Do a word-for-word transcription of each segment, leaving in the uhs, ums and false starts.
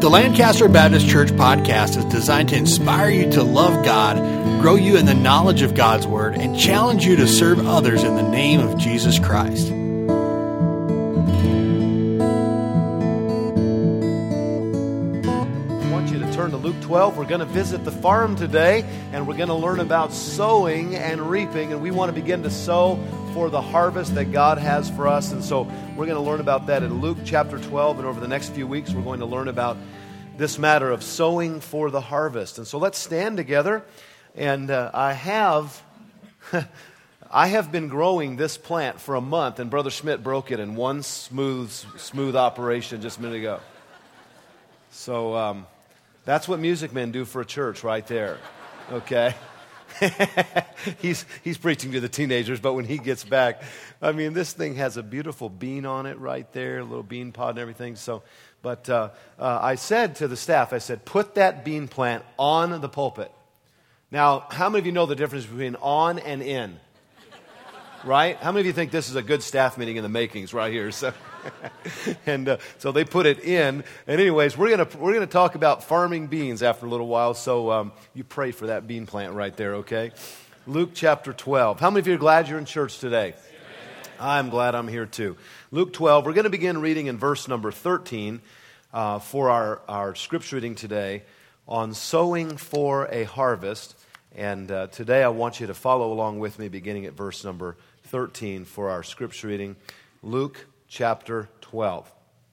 The Lancaster Baptist Church podcast is designed to inspire you to love God, grow you in the knowledge of God's Word, and challenge you to serve others in the name of Jesus Christ. I want you to turn to Luke twelve. We're going to visit the farm today, and we're going to learn about sowing and reaping, and we want to begin to sow for the harvest that God has for us. And so we're going to learn about that in Luke chapter twelve, and over the next few weeks we're going to learn about this matter of sowing for the harvest. And so let's stand together. And uh, I have I have been growing this plant for a month, and Brother Schmidt broke it in one smooth smooth operation just a minute ago. So um, that's what music men do for a church right there. Okay? he's he's preaching to the teenagers, but when he gets back, I mean, this thing has a beautiful bean on it right there, a little bean pod and everything. So, but uh, uh, I said to the staff, I said, put that bean plant on the pulpit. Now, how many of you know the difference between on and in? Right? How many of you think this is a good staff meeting in the makings right here? So. and uh, so they put it in. And anyways, we're gonna we're gonna talk about farming beans after a little while. So um, you pray for that bean plant right there, okay? Luke chapter twelve. How many of you are glad you're in church today? I'm glad I'm here too. Luke twelve. We're going to begin reading in verse number thirteen uh, for our our scripture reading today on sowing for a harvest. And uh, today I want you to follow along with me, beginning at verse number thirteen for our scripture reading. Luke chapter twelve.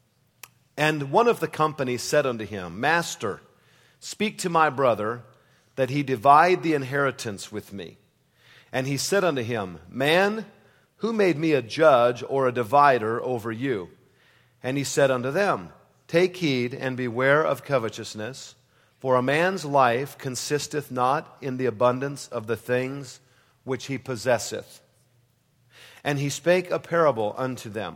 And one of the company said unto him, Master, speak to my brother, that he divide the inheritance with me. And he said unto him, Man, who made me a judge or a divider over you? And he said unto them, Take heed and beware of covetousness, for a man's life consisteth not in the abundance of the things which he possesseth. And he spake a parable unto them,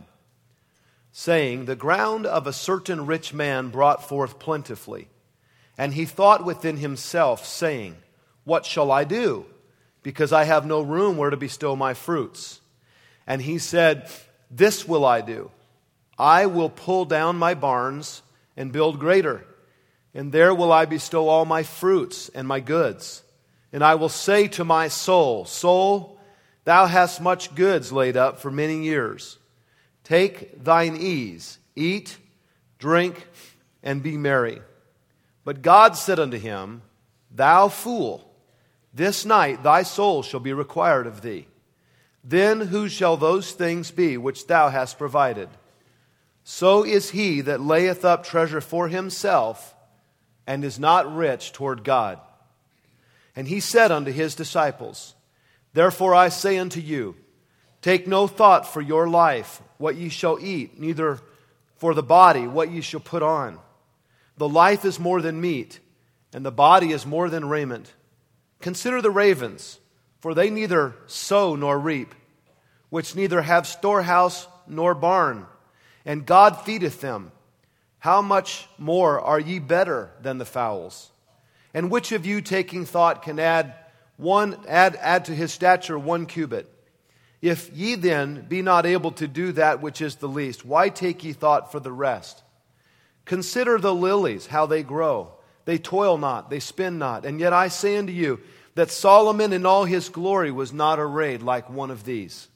saying, The ground of a certain rich man brought forth plentifully. And he thought within himself, saying, What shall I do? Because I have no room where to bestow my fruits. And he said, This will I do. I will pull down my barns and build greater. And there will I bestow all my fruits and my goods. And I will say to my soul, Soul, thou hast much goods laid up for many years. Take thine ease, eat, drink, and be merry. But God said unto him, Thou fool, this night thy soul shall be required of thee. Then whose shall those things be which thou hast provided? So is he that layeth up treasure for himself, and is not rich toward God. And he said unto his disciples, Therefore I say unto you, Take no thought for your life, what ye shall eat, neither for the body, what ye shall put on. The life is more than meat, and the body is more than raiment. Consider the ravens, for they neither sow nor reap, which neither have storehouse nor barn, and God feedeth them. How much more are ye better than the fowls? And which of you, taking thought, can add one add add to his stature one cubit? If ye then be not able to do that which is the least, why take ye thought for the rest? Consider the lilies, how they grow. They toil not, they spin not. And yet I say unto you, that Solomon in all his glory was not arrayed like one of these.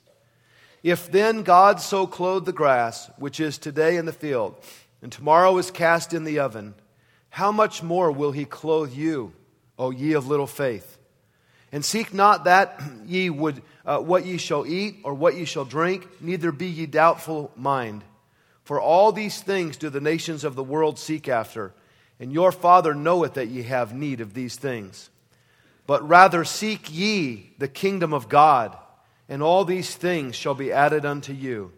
If then God so clothe the grass, which is today in the field, and tomorrow is cast in the oven, how much more will he clothe you, O ye of little faith? And seek not that ye would uh, what ye shall eat or what ye shall drink, neither be ye doubtful mind. For all these things do the nations of the world seek after, and your Father knoweth that ye have need of these things. But rather seek ye the kingdom of God, and all these things shall be added unto you.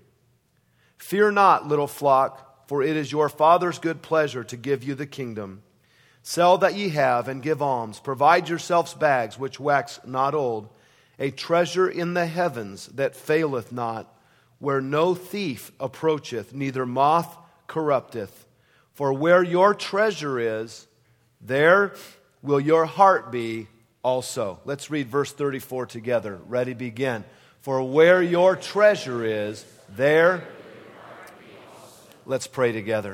Fear not, little flock, for it is your Father's good pleasure to give you the kingdom. Sell that ye have, and give alms. Provide yourselves bags which wax not old, a treasure in the heavens that faileth not, where no thief approacheth, neither moth corrupteth. For where your treasure is, there will your heart be also. Let's read verse thirty-four together. Ready, begin. For where your treasure is, there... Let's pray together.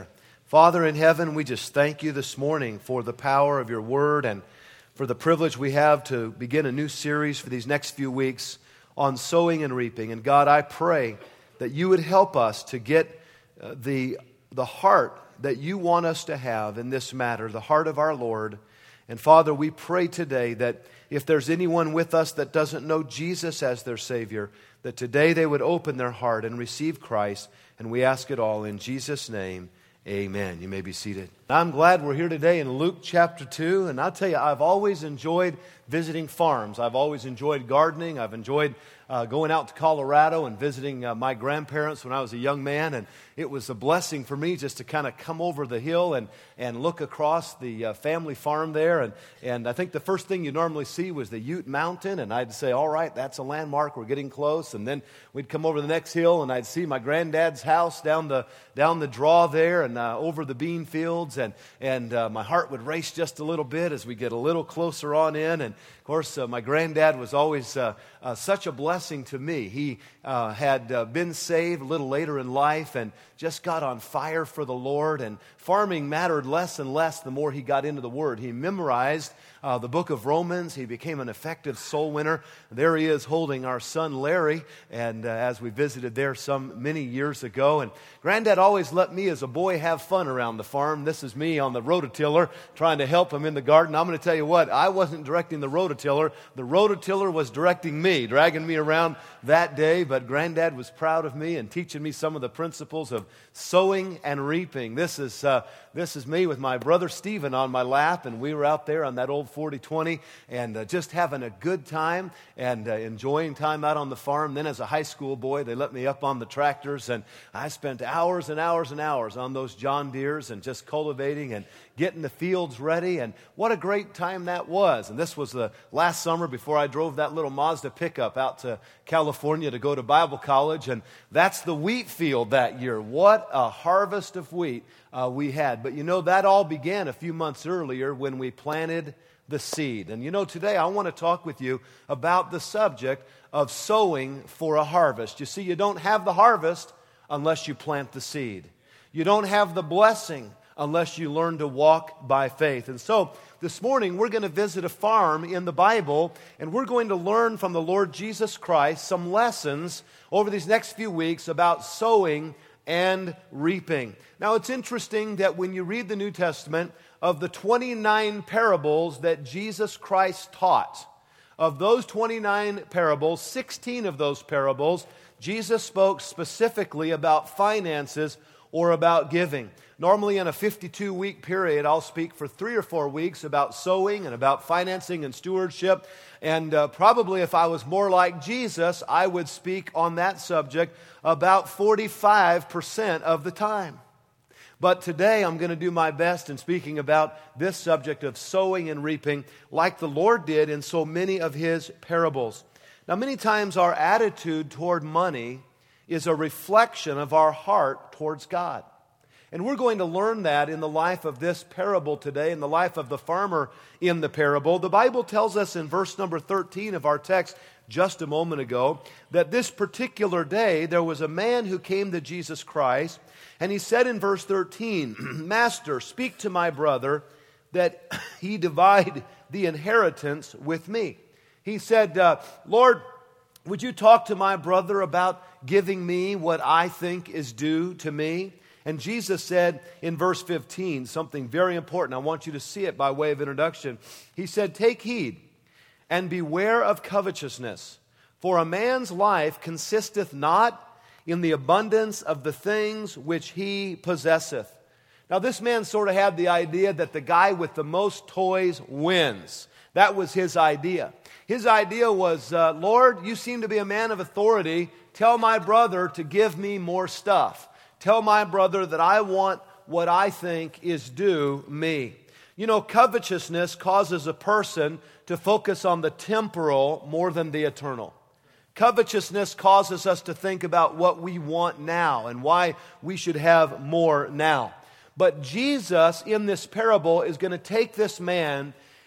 Father in heaven, we just thank you this morning for the power of your word and for the privilege we have to begin a new series for these next few weeks on sowing and reaping. And God, I pray that you would help us to get uh, the, the heart that you want us to have in this matter, the heart of our Lord. And Father, we pray today that if there's anyone with us that doesn't know Jesus as their Savior, that today they would open their heart and receive Christ. And we ask it all in Jesus' name. Amen. You may be seated. I'm glad we're here today in Luke chapter two. And I'll tell you, I've always enjoyed visiting farms. I've always enjoyed gardening. I've enjoyed uh, going out to Colorado and visiting uh, my grandparents when I was a young man. And it was a blessing for me just to kind of come over the hill and, and look across the uh, family farm there. And, and I think the first thing you normally see was the Ute Mountain. And I'd say, all right, that's a landmark. We're getting close. And then we'd come over the next hill and I'd see my granddad's house down the, down the draw there and uh, over the bean fields. And, and uh, my heart would race just a little bit as we get a little closer on in. And of course, uh, my granddad was always uh, uh, such a blessing to me. He uh, had uh, been saved a little later in life and just got on fire for the Lord. And farming mattered less and less the more he got into the Word. He memorized uh, the book of Romans. He became an effective soul winner. There he is holding our son Larry, and uh, as we visited there some many years ago. And Granddad always let me as a boy have fun around the farm. This is me on the rototiller trying to help him in the garden. I'm going to tell you what, I wasn't directing the rototiller. The rototiller was directing me, dragging me around that day. But Granddad was proud of me and teaching me some of the principles of sowing and reaping. This is uh, this is me with my brother Stephen on my lap, and we were out there on that old forty twenty and uh, just having a good time and uh, enjoying time out on the farm. Then as a high school boy, they let me up on the tractors, and I spent hours and hours and hours on those John Deeres and just cultivating and getting the fields ready. And what a great time that was. And this was the last summer before I drove that little Mazda pickup out to California to go to Bible college. And that's the wheat field that year. What a harvest of wheat uh, we had. But you know, that all began a few months earlier when we planted the seed. And you know, today I want to talk with you about the subject of sowing for a harvest. You see, you don't have the harvest unless you plant the seed. You don't have the blessing unless you learn to walk by faith. And so this morning we're going to visit a farm in the Bible, and we're going to learn from the Lord Jesus Christ some lessons over these next few weeks about sowing and reaping. Now, it's interesting that when you read the New Testament, of the twenty-nine parables that Jesus Christ taught, of those twenty-nine parables, sixteen of those parables, Jesus spoke specifically about finances or about giving. Normally in a fifty-two week period, I'll speak for three or four weeks about sowing and about financing and stewardship. And uh, probably if I was more like Jesus, I would speak on that subject about forty-five percent of the time. But today I'm going to do my best in speaking about this subject of sowing and reaping like the Lord did in so many of His parables. Now, many times our attitude toward money is a reflection of our heart towards God. And we're going to learn that in the life of this parable today, in the life of the farmer in the parable. The Bible tells us in verse number thirteen of our text just a moment ago that this particular day there was a man who came to Jesus Christ, and he said in verse thirteen, "Master, speak to my brother that he divide the inheritance with me." He said, uh, "Lord, would you talk to my brother about giving me what I think is due to me?" And Jesus said in verse fifteen something very important. I want you to see it by way of introduction. He said, "Take heed and beware of covetousness, for a man's life consisteth not in the abundance of the things which he possesseth." Now, this man sort of had the idea that the guy with the most toys wins. That was his idea. His idea was, uh, Lord, you seem to be a man of authority. Tell my brother to give me more stuff. Tell my brother that I want what I think is due me. You know, covetousness causes a person to focus on the temporal more than the eternal. Covetousness causes us to think about what we want now and why we should have more now. But Jesus, in this parable, is going to take this man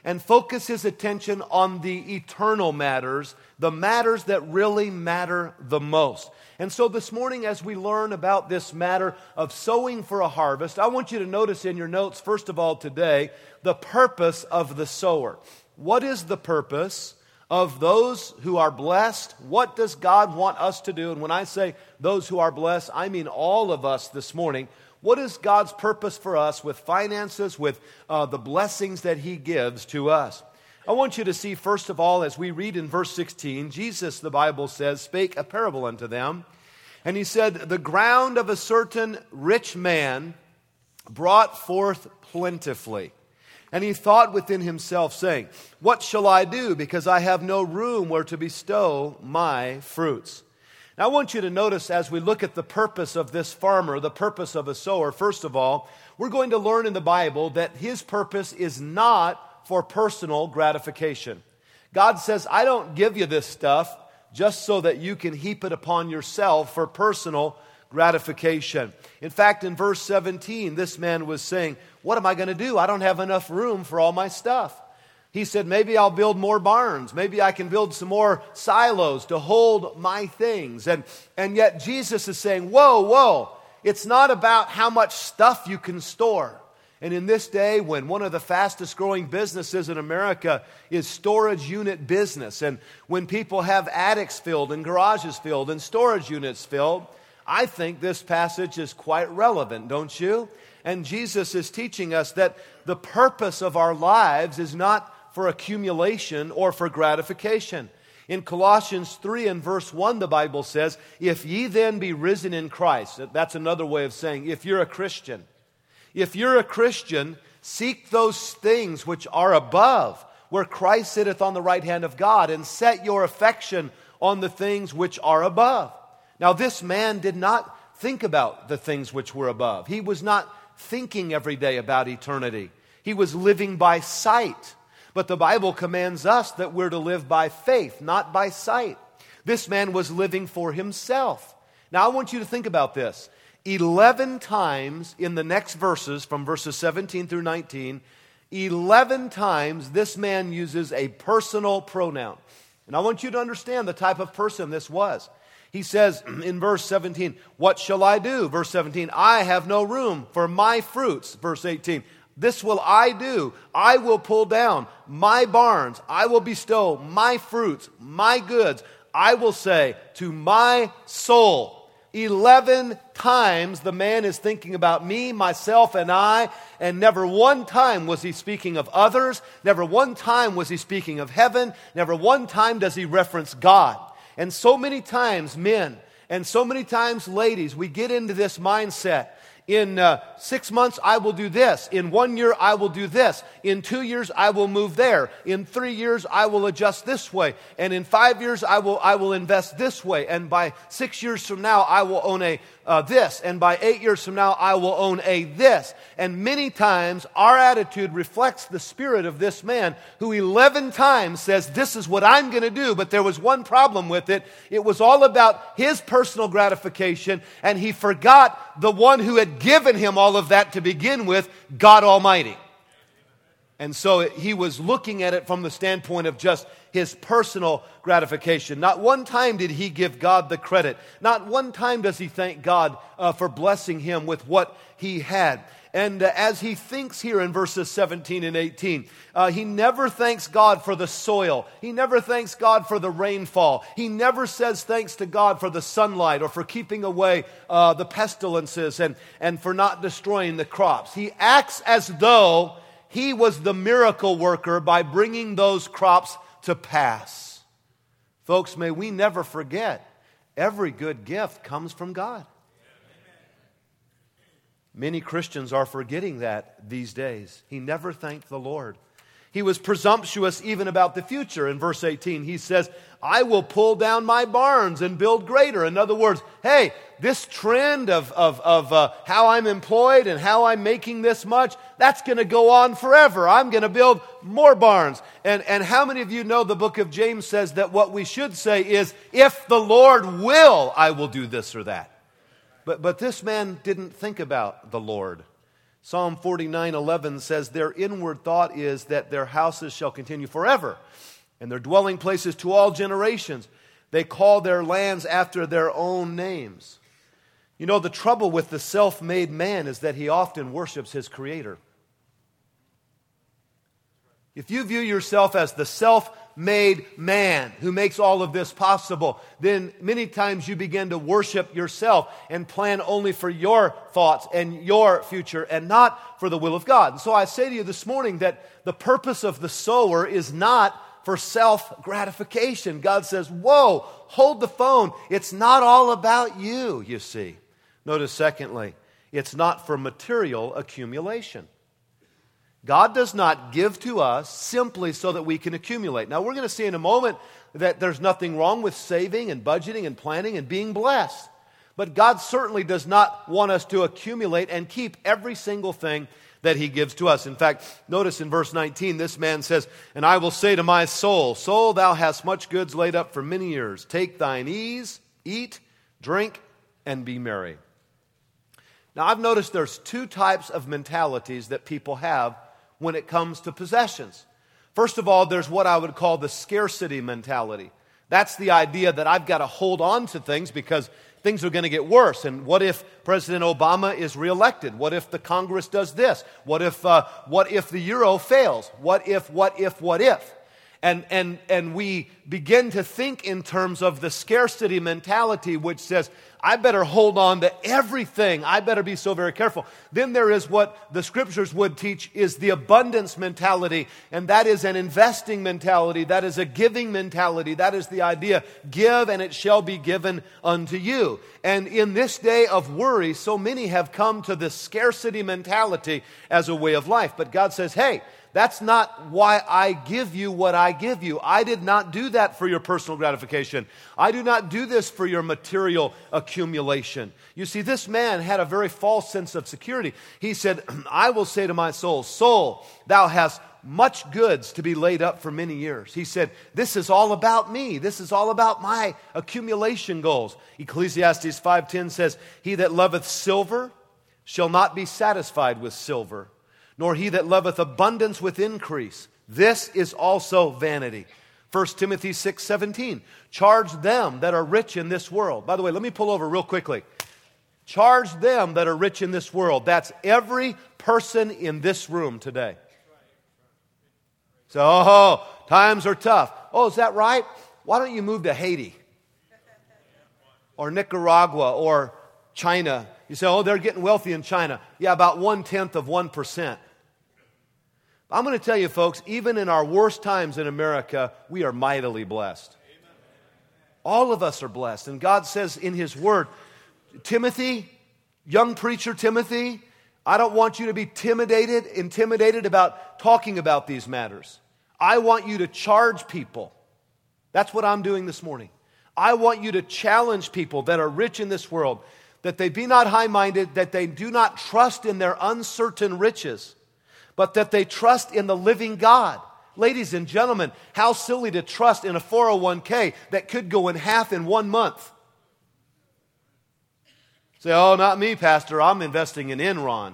and focus his attention on the eternal matters, the matters that really matter the most. And so this morning, as we learn about this matter of sowing for a harvest, I want you to notice in your notes, first of all today, the purpose of the sower. What is the purpose of those who are blessed? What does God want us to do? And when I say those who are blessed, I mean all of us this morning. What is God's purpose for us with finances, with uh, the blessings that He gives to us? I want you to see, first of all, as we read in verse sixteen, Jesus, the Bible says, spake a parable unto them. And He said, the ground of a certain rich man brought forth plentifully. And he thought within himself, saying, what shall I do, because I have no room where to bestow my fruits? Now, I want you to notice as we look at the purpose of this farmer, the purpose of a sower, first of all, we're going to learn in the Bible that his purpose is not for personal gratification. God says, I don't give you this stuff just so that you can heap it upon yourself for personal gratification. In fact, in verse seventeen, this man was saying, what am I going to do? I don't have enough room for all my stuff. He said, maybe I'll build more barns. Maybe I can build some more silos to hold my things. And, and yet Jesus is saying, whoa, whoa, it's not about how much stuff you can store. And in this day, when one of the fastest growing businesses in America is storage unit business, and when people have attics filled and garages filled and storage units filled, I think this passage is quite relevant, don't you? And Jesus is teaching us that the purpose of our lives is not for accumulation or for gratification. In Colossians three and verse one, the Bible says, if ye then be risen in Christ, that's another way of saying, if you're a Christian, if you're a Christian, seek those things which are above, where Christ sitteth on the right hand of God, and set your affection on the things which are above. Now, this man did not think about the things which were above. He was not thinking every day about eternity. He was living by sight. But the Bible commands us that we're to live by faith, not by sight. This man was living for himself. Now, I want you to think about this. Eleven times in the next verses, from verses seventeen through nineteen, eleven times this man uses a personal pronoun. And I want you to understand the type of person this was. He says in verse seventeen, what shall I do? Verse seventeen, I have no room for my fruits. Verse eighteen, this will I do. I will pull down my barns. I will bestow my fruits, my goods. I will say to my soul. Eleven times the man is thinking about me, myself, and I, and never one time was he speaking of others. Never one time was he speaking of heaven. Never one time does he reference God. And so many times, men, and so many times, ladies, we get into this mindset. In uh, six months, I will do this. In one year, I will do this. In two years, I will move there. In three years, I will adjust this way. And in five years, I will I will invest this way. And by six years from now, I will own a uh, this. And by eight years from now, I will own a this. And many times, our attitude reflects the spirit of this man who eleven times says, this is what I'm going to do. But there was one problem with it. It was all about his personal gratification. And he forgot the one who had given him all of that to begin with, God Almighty. And so he was looking at it from the standpoint of just his personal gratification. Not one time did he give God the credit. Not one time does he thank God uh, for blessing him with what he had. And uh, as he thinks here in verses seventeen and eighteen, uh, he never thanks God for the soil. He never thanks God for the rainfall. He never says thanks to God for the sunlight or for keeping away uh, the pestilences and, and for not destroying the crops. He acts as though he was the miracle worker by bringing those crops to pass. Folks, may we never forget, every good gift comes from God. Many Christians are forgetting that these days. He never thanked the Lord. He was presumptuous even about the future. In verse eighteen, he says, I will pull down my barns and build greater. In other words, hey, this trend of, of, of uh, how I'm employed and how I'm making this much, that's going to go on forever. I'm going to build more barns. And, and how many of you know the book of James says that what we should say is, if the Lord will, I will do this or that. But, but this man didn't think about the Lord. Psalm forty-nine eleven says, their inward thought is that their houses shall continue forever, and their dwelling places to all generations. They call their lands after their own names. You know, the trouble with the self-made man is that he often worships his creator. If you view yourself as the self-made man who makes all of this possible, then many times you begin to worship yourself and plan only for your thoughts and your future and not for the will of God. And so I say to you this morning that the purpose of the sower is not for self-gratification. God says, whoa, hold the phone. It's not all about you, you see. Notice secondly, it's not for material accumulation. God does not give to us simply so that we can accumulate. Now, we're going to see in a moment that there's nothing wrong with saving and budgeting and planning and being blessed. But God certainly does not want us to accumulate and keep every single thing that He gives to us. In fact, notice in verse nineteen, this man says, and I will say to my soul, soul, thou hast much goods laid up for many years. Take thine ease, eat, drink, and be merry. Now, I've noticed there's two types of mentalities that people have when it comes to possessions. First of all, there's what I would call the scarcity mentality. That's the idea that I've got to hold on to things because things are going to get worse. And what if President Obama is reelected? What if the Congress does this? What if uh, what if the euro fails? What if, what if, what if? And, and, and we begin to think in terms of the scarcity mentality, which says, I better hold on to everything. I better be so very careful. Then there is what the Scriptures would teach is the abundance mentality, and that is an investing mentality. That is a giving mentality. That is the idea, give and it shall be given unto you. And in this day of worry, so many have come to this scarcity mentality as a way of life. But God says, hey, that's not why I give you what I give you. I did not do that for your personal gratification. I do not do this for your material accumulation. You see, this man had a very false sense of security. He said, I will say to my soul, soul, thou hast much goods to be laid up for many years. He said, this is all about me. This is all about my accumulation goals. Ecclesiastes five ten says, he that loveth silver shall not be satisfied with silver, nor he that loveth abundance with increase. This is also vanity. First Timothy six seventeen. Charge them that are rich in this world. By the way, let me pull over real quickly. Charge them that are rich in this world. That's every person in this room today. So, oh, times are tough. Oh, is that right? Why don't you move to Haiti? Or Nicaragua or China? You say, oh, they're getting wealthy in China. Yeah, about one-tenth of one percent. I'm going to tell you, folks, even in our worst times in America, we are mightily blessed. All of us are blessed. And God says in His Word, Timothy, young preacher Timothy, I don't want you to be intimidated, intimidated about talking about these matters. I want you to charge people. That's what I'm doing this morning. I want you to challenge people that are rich in this world, that they be not high-minded, that they do not trust in their uncertain riches, but that they trust in the living God. Ladies and gentlemen, how silly to trust in a four oh one k that could go in half in one month. Say, oh, not me, Pastor. I'm investing in Enron.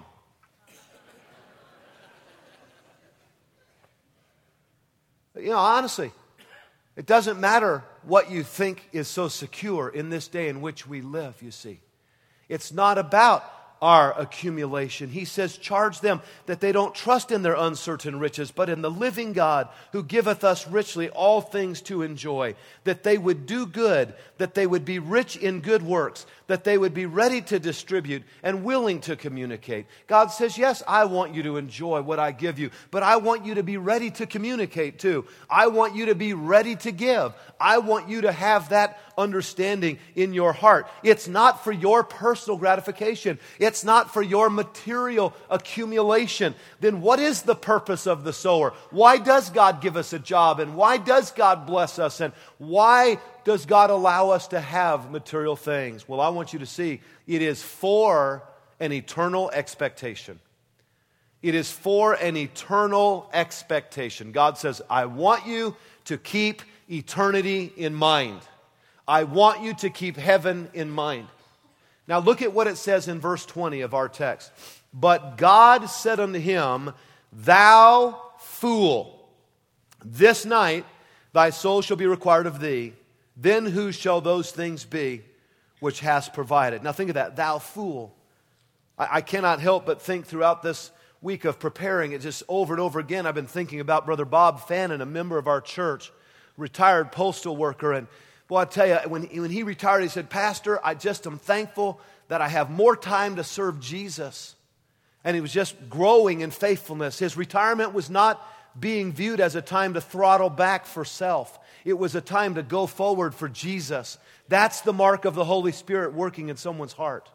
You know, honestly, it doesn't matter what you think is so secure in this day in which we live, you see. It's not about our accumulation. He says, charge them that they don't trust in their uncertain riches, but in the living God who giveth us richly all things to enjoy, that they would do good, that they would be rich in good works, that they would be ready to distribute and willing to communicate. God says, yes, I want you to enjoy what I give you, but I want you to be ready to communicate too. I want you to be ready to give. I want you to have that understanding in your heart. It's not for your personal gratification. It's not for your material accumulation. Then what is the purpose of the sower? Why does God give us a job? And why does God bless us? And why does God allow us to have material things? Well, I want you to see it is for an eternal expectation. It is for an eternal expectation. God says, I want you to keep eternity in mind. I want you to keep heaven in mind. Now look at what it says in verse twenty of our text. But God said unto him, Thou fool, this night thy soul shall be required of thee. Then whose shall those things be which hast provided? Now think of that, thou fool. I, I cannot help but think throughout this week of preparing it just over and over again. I've been thinking about Brother Bob Fannin, a member of our church, retired postal worker. And boy, I tell you, when, when he retired, he said, Pastor, I just am thankful that I have more time to serve Jesus. And he was just growing in faithfulness. His retirement was not being viewed as a time to throttle back for self. It was a time to go forward for Jesus. That's the mark of the Holy Spirit working in someone's heart.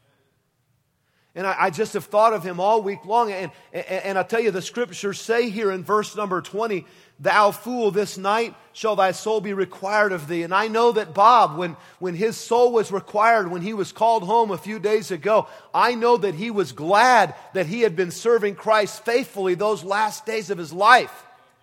And I, I just have thought of him all week long. And, and, and I tell you, the scriptures say here in verse number twenty, Thou fool, this night shall thy soul be required of thee. And I know that Bob, when, when his soul was required, when he was called home a few days ago, I know that he was glad that he had been serving Christ faithfully those last days of his life.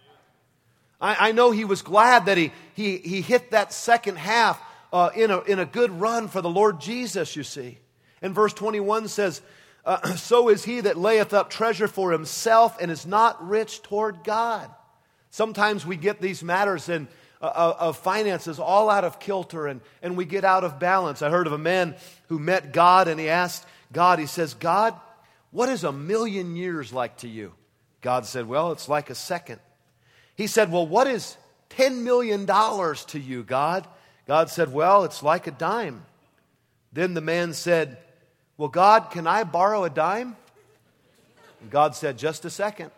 I, I know he was glad that he, he, he hit that second half uh, in, a, in a good run for the Lord Jesus, you see. And verse twenty-one says, uh, So is he that layeth up treasure for himself and is not rich toward God. Sometimes we get these matters in, uh, of finances all out of kilter and, and we get out of balance. I heard of a man who met God and he asked God, he says, God, what is a million years like to you? God said, well, it's like a second. He said, well, what is ten million dollars to you, God? God said, well, it's like a dime. Then the man said, well, God, can I borrow a dime? And God said, just a second.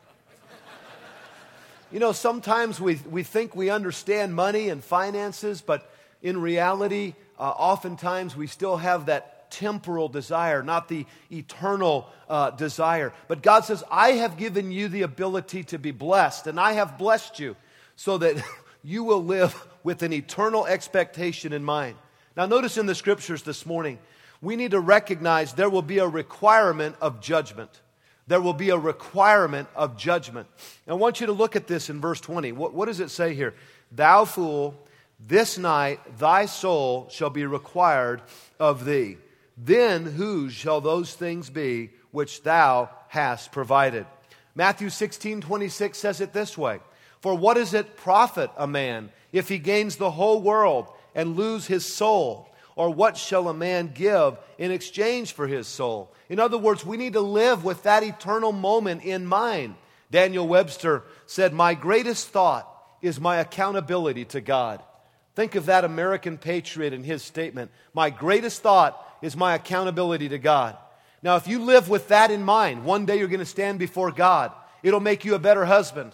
You know, sometimes we, we think we understand money and finances, but in reality, uh, oftentimes we still have that temporal desire, not the eternal uh, desire. But God says, I have given you the ability to be blessed, and I have blessed you so that you will live with an eternal expectation in mind. Now notice in the scriptures this morning, we need to recognize there will be a requirement of judgment. There will be a requirement of judgment. I want you to look at this in verse twenty. What, what does it say here? Thou fool, this night thy soul shall be required of thee. Then whose shall those things be which thou hast provided? Matthew sixteen twenty-six says it this way. For what does it profit a man if he gains the whole world and lose his soul? Or what shall a man give in exchange for his soul? In other words, we need to live with that eternal moment in mind. Daniel Webster said, my greatest thought is my accountability to God. Think of that American patriot in his statement. My greatest thought is my accountability to God. Now, if you live with that in mind, one day you're going to stand before God. It'll make you a better husband.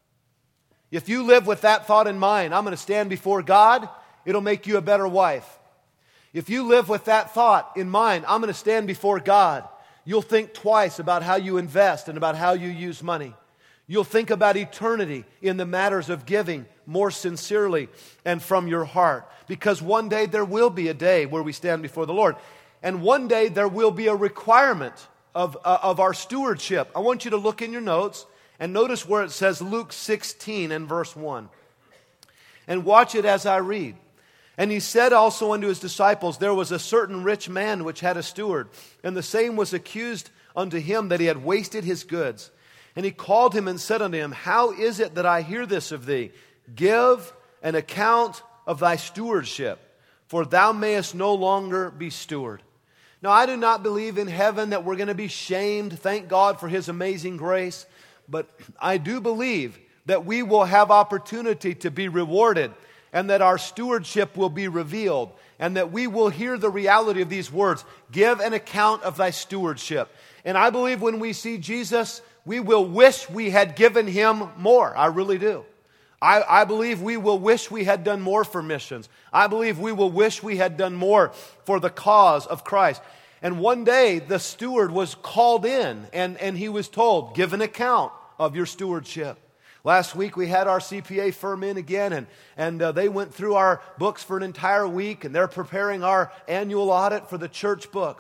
If you live with that thought in mind, I'm going to stand before God, it'll make you a better wife. If you live with that thought in mind, I'm going to stand before God, you'll think twice about how you invest and about how you use money. You'll think about eternity in the matters of giving more sincerely and from your heart. Because one day there will be a day where we stand before the Lord. And one day there will be a requirement of, uh, of our stewardship. I want you to look in your notes and notice where it says Luke sixteen and verse one. And watch it as I read. And he said also unto his disciples, there was a certain rich man which had a steward, and the same was accused unto him that he had wasted his goods. And he called him and said unto him, how is it that I hear this of thee? Give an account of thy stewardship, for thou mayest no longer be steward. Now, I do not believe in heaven that we're going to be shamed. Thank God for his amazing grace. But I do believe that we will have opportunity to be rewarded, and that our stewardship will be revealed, and that we will hear the reality of these words, give an account of thy stewardship. And I believe when we see Jesus, we will wish we had given him more. I really do. I, I believe we will wish we had done more for missions. I believe we will wish we had done more for the cause of Christ. And one day the steward was called in, and, and he was told, give an account of your stewardship. Last week we had our C P A firm in again, and, and uh, they went through our books for an entire week, and they're preparing our annual audit for the church books.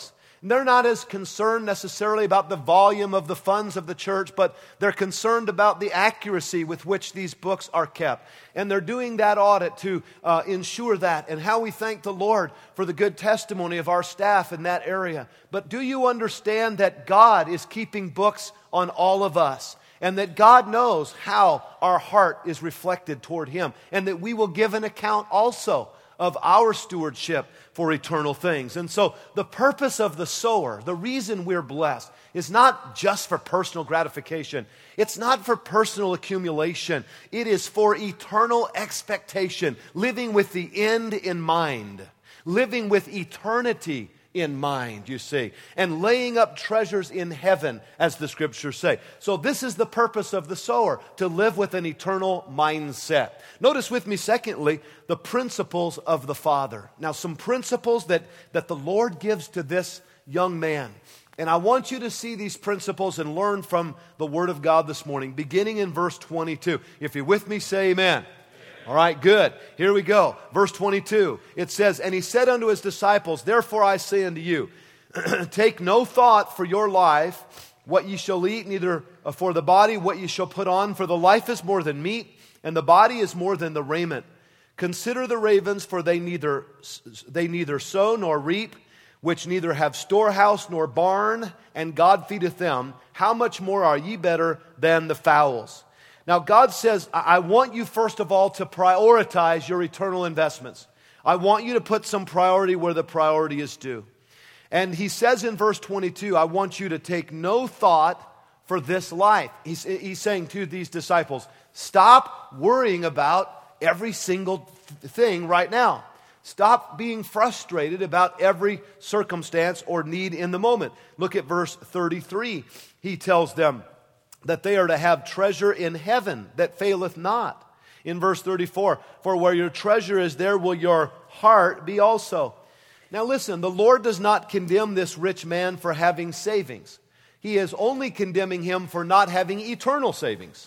They're not as concerned necessarily about the volume of the funds of the church, but they're concerned about the accuracy with which these books are kept. And they're doing that audit to uh, ensure that, and how we thank the Lord for the good testimony of our staff in that area. But do you understand that God is keeping books on all of us? And that God knows how our heart is reflected toward Him. And that we will give an account also of our stewardship for eternal things. And so the purpose of the sower, the reason we're blessed, is not just for personal gratification. It's not for personal accumulation. It is for eternal expectation, living with the end in mind, living with eternity in mind, you see, and laying up treasures in heaven, as the Scriptures say. So this is the purpose of the sower, to live with an eternal mindset. Notice with me, secondly, the principles of the Father. Now, some principles that, that the Lord gives to this young man. And I want you to see these principles and learn from the Word of God this morning, beginning in verse twenty-two. If you're with me, say amen. All right, good. Here we go. Verse twenty-two. It says, "And he said unto his disciples, Therefore I say unto you, take no thought for your life, what ye shall eat, neither for the body what ye shall put on. For the life is more than meat, and the body is more than the raiment. Consider the ravens, for they neither they neither sow nor reap, which neither have storehouse nor barn, and God feedeth them. How much more are ye better than the fowls?" Now, God says, I want you, first of all, to prioritize your eternal investments. I want you to put some priority where the priority is due. And He says in verse twenty-two, I want you to take no thought for this life. He's, he's saying to these disciples, stop worrying about every single thing right now. Stop being frustrated about every circumstance or need in the moment. Look at verse thirty-three. He tells them that they are to have treasure in heaven that faileth not. In verse thirty-four, for where your treasure is, there will your heart be also. Now listen, the Lord does not condemn this rich man for having savings. He is only condemning him for not having eternal savings.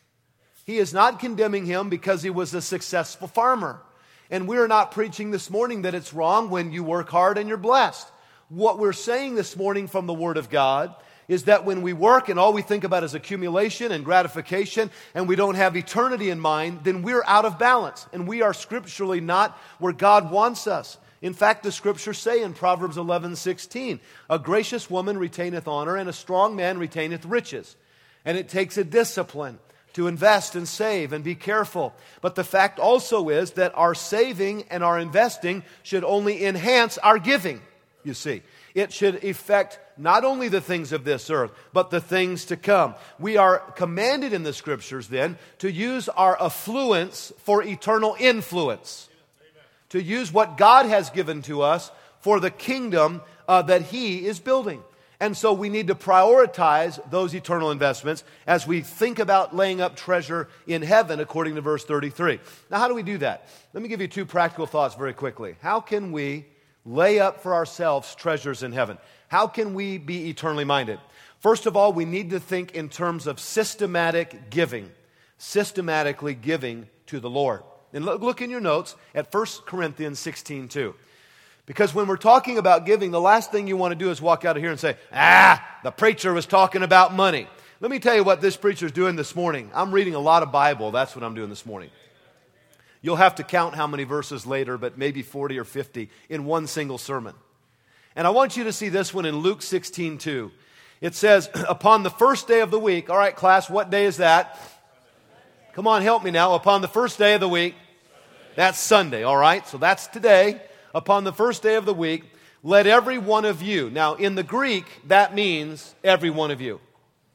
He is not condemning him because he was a successful farmer. And we're not preaching this morning that it's wrong when you work hard and you're blessed. What we're saying this morning from the Word of God is that when we work and all we think about is accumulation and gratification and we don't have eternity in mind, then we're out of balance and we are scripturally not where God wants us. In fact, the Scriptures say in Proverbs eleven sixteen, a gracious woman retaineth honor and a strong man retaineth riches. And it takes a discipline to invest and save and be careful. But the fact also is that our saving and our investing should only enhance our giving, you see. It should affect not only the things of this earth, but the things to come. We are commanded in the Scriptures then to use our affluence for eternal influence. Amen. To use what God has given to us for the kingdom uh, that He is building. And so we need to prioritize those eternal investments as we think about laying up treasure in heaven according to verse thirty-three. Now, how do we do that? Let me give you two practical thoughts very quickly. How can we lay up for ourselves treasures in heaven? How can we be eternally minded? First of all, we need to think in terms of systematic giving. Systematically giving to the Lord. And look, look in your notes at First Corinthians sixteen two. Because when we're talking about giving, the last thing you want to do is walk out of here and say, ah, the preacher was talking about money. Let me tell you what this preacher's doing this morning. I'm reading a lot of Bible. That's what I'm doing this morning. You'll have to count how many verses later, but maybe forty or fifty in one single sermon. And I want you to see this one in Luke sixteen two. It says, upon the first day of the week. All right, class, what day is that? Come on, help me now. Upon the first day of the week. That's Sunday, all right? So that's today. Upon the first day of the week, let every one of you. Now, in the Greek, that means every one of you.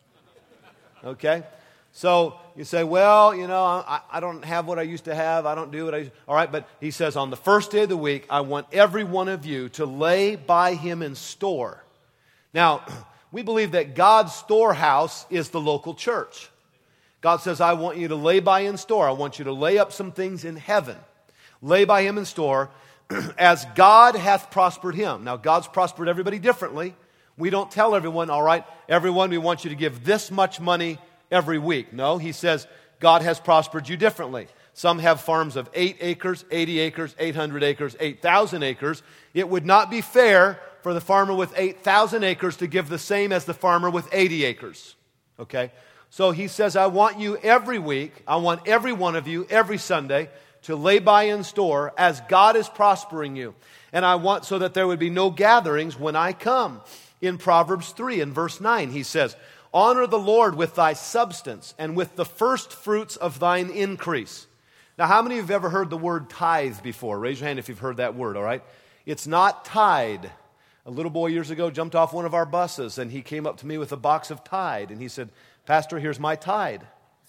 Okay? So you say, well, you know, I, I don't have what I used to have. I don't do what I used to. All right, but he says on the first day of the week, I want every one of you to lay by him in store. Now, we believe that God's storehouse is the local church. God says, I want you to lay by in store. I want you to lay up some things in heaven. Lay by him in store as God hath prospered him. Now, God's prospered everybody differently. We don't tell everyone, all right, everyone, we want you to give this much money every week. No, he says, God has prospered you differently. Some have farms of eight acres, eighty acres, eight hundred acres, eight thousand acres. It would not be fair for the farmer with eight thousand acres to give the same as the farmer with eighty acres. Okay? So he says, I want you every week, I want every one of you, every Sunday, to lay by in store as God is prospering you. And I want so that there would be no gatherings when I come. In Proverbs three, in verse nine, he says, honor the Lord with thy substance and with the first fruits of thine increase. Now, how many of you have ever heard the word tithe before? Raise your hand if you've heard that word, all right? It's not Tide. A little boy years ago jumped off one of our buses, and he came up to me with a box of Tide, and he said, Pastor, here's my tithe.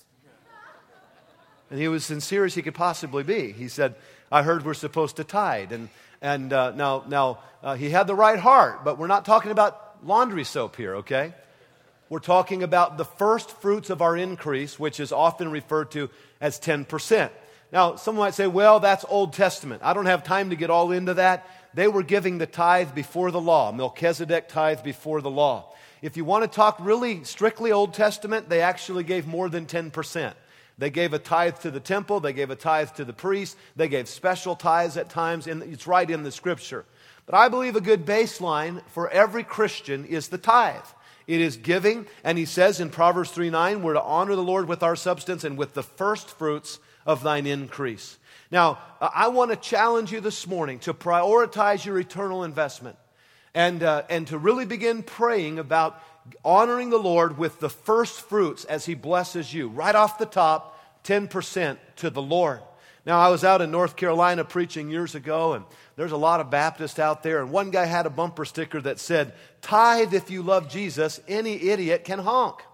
And he was sincere as he could possibly be. He said, I heard we're supposed to tithe. And and uh, now, now uh, he had the right heart, but we're not talking about laundry soap here, okay? We're talking about the first fruits of our increase, which is often referred to as ten percent. Now, someone might say, well, that's Old Testament. I don't have time to get all into that. They were giving the tithe before the law. Melchizedek tithe before the law. If you want to talk really strictly Old Testament, they actually gave more than ten percent. They gave a tithe to the temple. They gave a tithe to the priest. They gave special tithes at times. And it's right in the Scripture. But I believe a good baseline for every Christian is the tithe. It is giving. And he says in Proverbs three nine, we're to honor the Lord with our substance and with the first fruits of thine increase. Now, I want to challenge you this morning to prioritize your eternal investment and, uh, and to really begin praying about honoring the Lord with the first fruits as He blesses you. Right off the top, ten percent to the Lord. Now, I was out in North Carolina preaching years ago, and there's a lot of Baptists out there, and one guy had a bumper sticker that said, tithe if you love Jesus, any idiot can honk.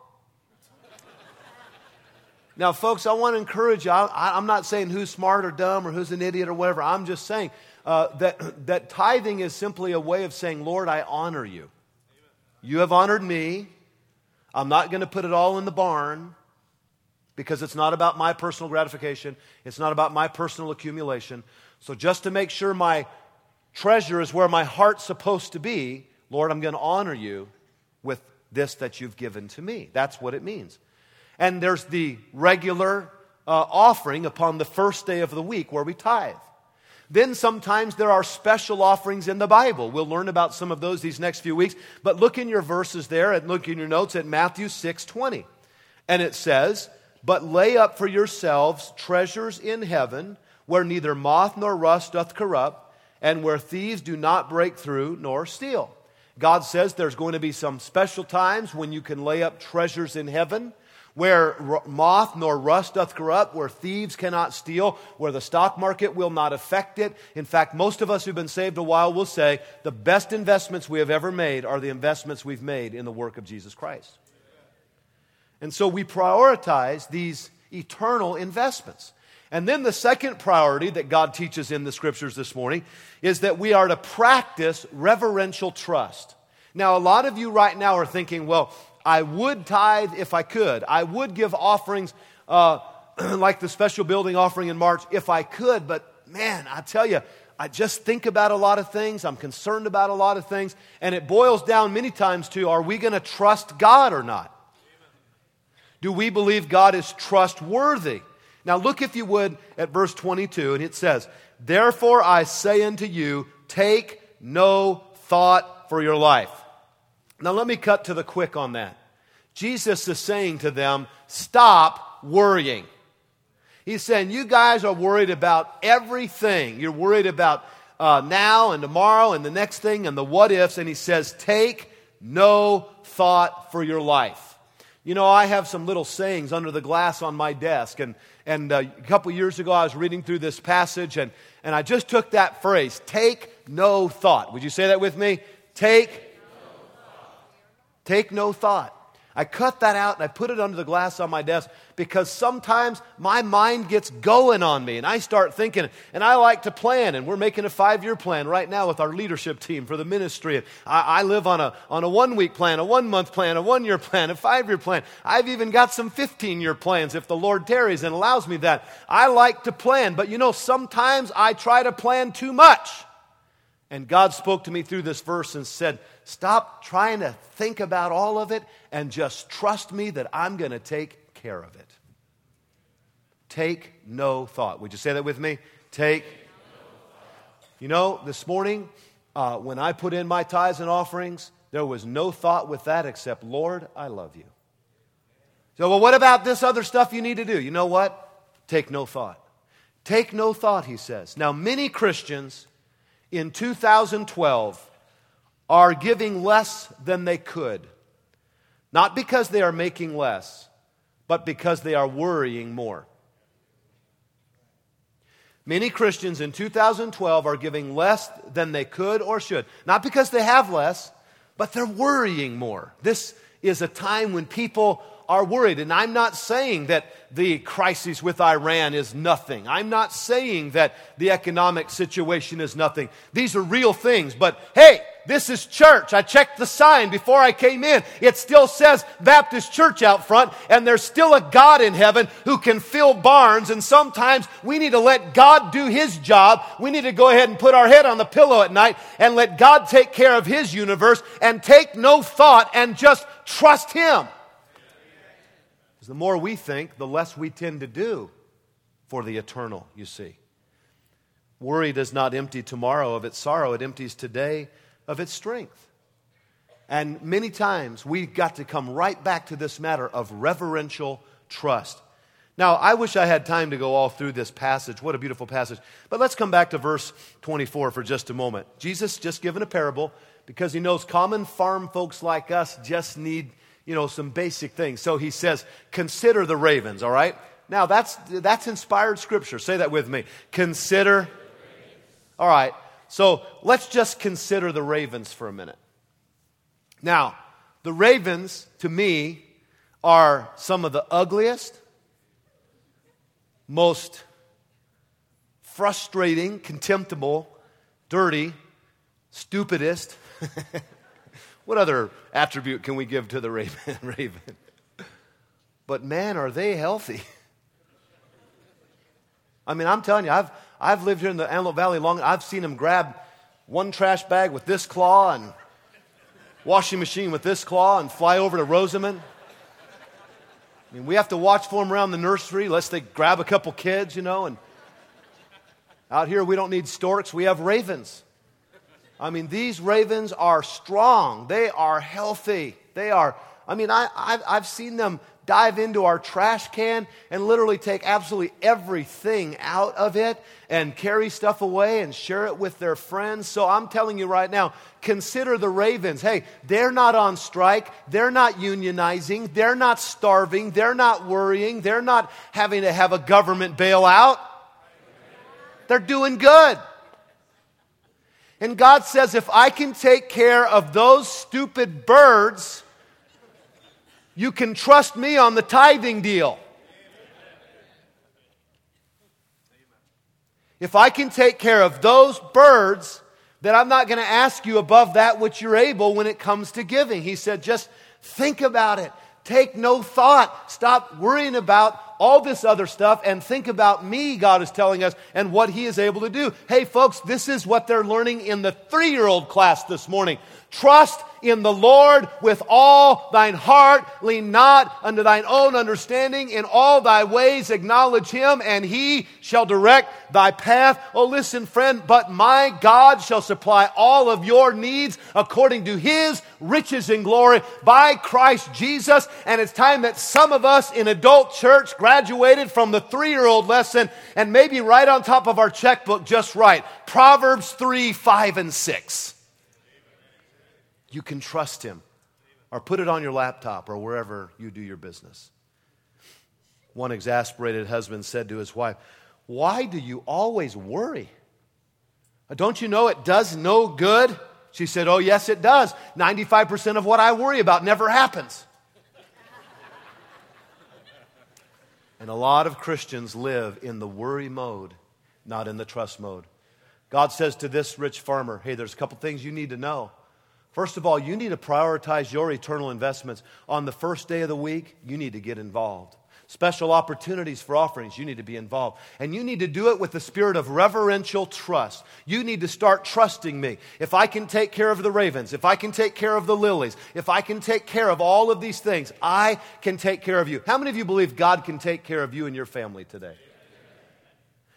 Now, folks, I want to encourage you. I, I'm not saying who's smart or dumb or who's an idiot or whatever. I'm just saying uh, that, that tithing is simply a way of saying, Lord, I honor you. You have honored me. I'm not going to put it all in the barn because it's not about my personal gratification. It's not about my personal accumulation. So just to make sure my treasure is where my heart's supposed to be, Lord, I'm going to honor you with this that you've given to me. That's what it means. And there's the regular uh, offering upon the first day of the week where we tithe. Then sometimes there are special offerings in the Bible. We'll learn about some of those these next few weeks. But look in your verses there and look in your notes at Matthew six twenty. And it says, but lay up for yourselves treasures in heaven where neither moth nor rust doth corrupt and where thieves do not break through nor steal. God says there's going to be some special times when you can lay up treasures in heaven where moth nor rust doth corrupt, where thieves cannot steal, where the stock market will not affect it. In fact, most of us who've been saved a while will say the best investments we have ever made are the investments we've made in the work of Jesus Christ. And so we prioritize these eternal investments. And then the second priority that God teaches in the Scriptures this morning is that we are to practice reverential trust. Now, a lot of you right now are thinking, well, I would tithe if I could. I would give offerings uh, like the special building offering in March if I could. But man, I tell you, I just think about a lot of things. I'm concerned about a lot of things. And it boils down many times to, are we going to trust God or not? Do we believe God is trustworthy? Now look, if you would, at verse twenty-two, and it says, therefore I say unto you, take no thought for your life. Now let me cut to the quick on that. Jesus is saying to them, stop worrying. He's saying, you guys are worried about everything. You're worried about uh, now and tomorrow and the next thing and the what ifs. And he says, take no thought for your life. You know, I have some little sayings under the glass on my desk. And, and uh, a couple years ago, I was reading through this passage, and, and I just took that phrase, take no thought. Would you say that with me? Take Take no thought. I cut that out and I put it under the glass on my desk because sometimes my mind gets going on me and I start thinking, and I like to plan, and we're making a five-year plan right now with our leadership team for the ministry. And I, I live on a, on a one-week plan, a one-month plan, a one-year plan, a five-year plan. I've even got some fifteen-year plans if the Lord tarries and allows me that. I like to plan, but you know, sometimes I try to plan too much. And God spoke to me through this verse and said, stop trying to think about all of it and just trust me that I'm going to take care of it. Take no thought. Would you say that with me? Take. You know, this morning, Uh, when I put in my tithes and offerings, there was no thought with that except, Lord, I love you. So, well, what about this other stuff you need to do? You know what? Take no thought. Take no thought, he says. Now, many Christians in two thousand twelve are giving less than they could. Not because they are making less, but because they are worrying more. Many Christians in two thousand twelve are giving less than they could or should. Not because they have less, but they're worrying more. This is a time when people are worried. And I'm not saying that the crisis with Iran is nothing. I'm not saying that the economic situation is nothing. These are real things. But hey, this is church. I checked the sign before I came in. It still says Baptist Church out front, and there's still a God in heaven who can fill barns, and sometimes we need to let God do His job. We need to go ahead and put our head on the pillow at night and let God take care of His universe and take no thought and just trust Him. The more we think, the less we tend to do for the eternal, you see. Worry does not empty tomorrow of its sorrow. It empties today of its strength. And many times we've got to come right back to this matter of reverential trust. Now, I wish I had time to go all through this passage. What a beautiful passage. But let's come back to verse twenty-four for just a moment. Jesus just given a parable because He knows common farm folks like us just need You know, some basic things. So He says, consider the ravens, all right? Now, that's that's inspired scripture. Say that with me. Consider. All right. So let's just consider the ravens for a minute. Now, the ravens, to me, are some of the ugliest, most frustrating, contemptible, dirty, stupidest. What other attribute can we give to the raven? raven? But man, are they healthy. I mean, I'm telling you, I've, I've lived here in the Antelope Valley long. I've seen them grab one trash bag with this claw and washing machine with this claw and fly over to Rosamond. I mean, we have to watch for them around the nursery lest they grab a couple kids, you know. And out here, we don't need storks. We have ravens. I mean, these ravens are strong. They are healthy. They are, I mean, I, I've, I've seen them dive into our trash can and literally take absolutely everything out of it and carry stuff away and share it with their friends. So I'm telling you right now, consider the ravens. Hey, they're not on strike. They're not unionizing. They're not starving. They're not worrying. They're not having to have a government bailout. They're doing good. And God says, if I can take care of those stupid birds, you can trust me on the tithing deal. If I can take care of those birds, then I'm not going to ask you above that which you're able when it comes to giving. He said, just think about it. Take no thought. Stop worrying about all this other stuff and think about me, God is telling us, and what He is able to do. Hey, folks, this is what they're learning in the three-year-old class this morning. Trust in the Lord with all thine heart. Lean not unto thine own understanding. In all thy ways acknowledge Him, and He shall direct thy path. Oh, listen, friend, but my God shall supply all of your needs according to His riches in glory by Christ Jesus. And it's time that some of us in adult church graduated from the three-year-old lesson and maybe right on top of our checkbook just right. Proverbs three, five, and six. You can trust Him. Or put it on your laptop or wherever you do your business. One exasperated husband said to his wife, "Why do you always worry? Don't you know it does no good?" She said, "Oh, yes, it does. ninety-five percent of what I worry about never happens." And a lot of Christians live in the worry mode, not in the trust mode. God says to this rich farmer, hey, there's a couple things you need to know. First of all, you need to prioritize your eternal investments. On the first day of the week, you need to get involved. Special opportunities for offerings, you need to be involved. And you need to do it with the spirit of reverential trust. You need to start trusting me. If I can take care of the ravens, if I can take care of the lilies, if I can take care of all of these things, I can take care of you. How many of you believe God can take care of you and your family today?